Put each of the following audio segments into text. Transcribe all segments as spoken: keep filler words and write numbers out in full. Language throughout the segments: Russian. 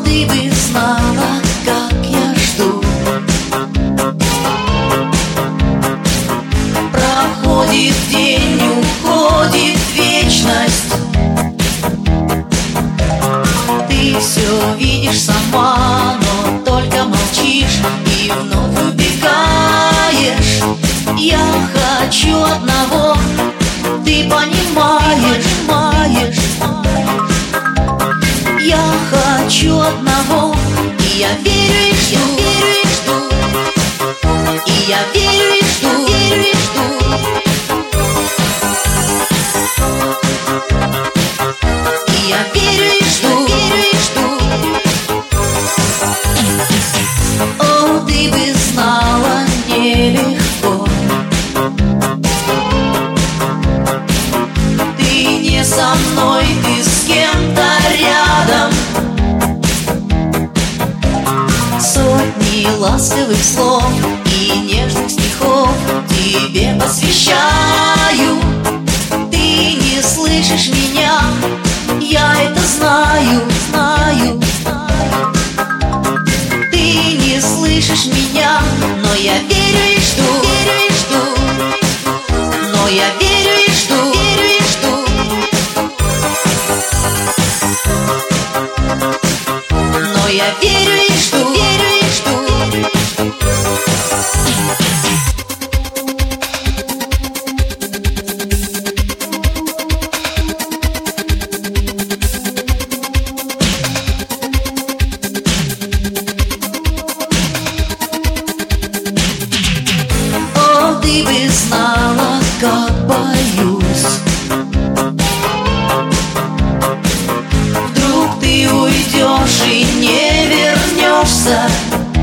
ты бы знала, как я жду. Проходит день, уходит вечность. Ты все видишь сама, но только молчишь и вновь убегаешь. Я хочу одного, ты понимаешь, понимаешь. Я хочу одного, и я верю и жду, верю и жду. И я верю и жду, верю и жду. И я верю и жду, верю и жду. О, ты бы знала, нелегко. Ты не со мной, ты с кем-то рядом. Сотни ласковых слов и нежных стихов тебе посвящаю. Ты не слышишь меня, я это знаю, знаю. Ты не слышишь меня, но я верю и жду, верю и жду. Но я верю и жду, верю и жду. Но я верю и жду, верю и жду. О, ты бы знала, как боюсь. Вдруг ты уйдешь и не вернешься.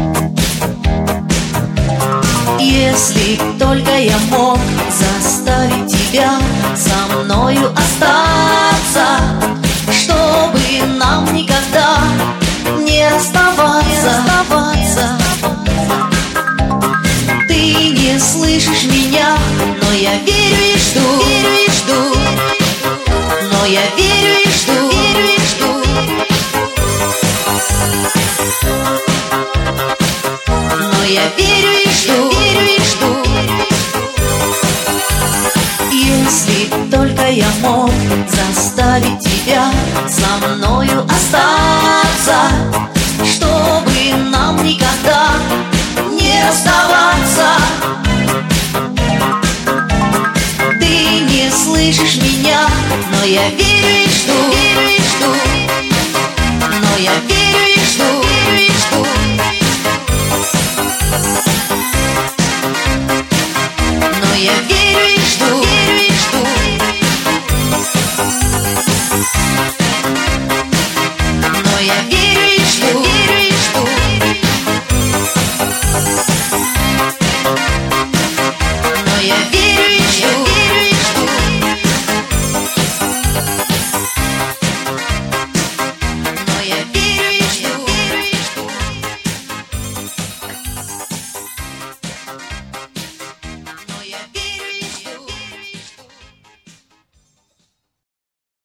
Если только я мог заставить тебя со мною остаться, чтобы нам никогда не расставаться, расставаться. Ты не слышишь меня, но я верю и жду, верю и жду. Но я верю и жду, верю и жду. Но я верю и жду, верю и жду. Если только я мог заставить тебя со мною остаться, чтобы нам никогда не расставаться. Ты не слышишь меня, но я верю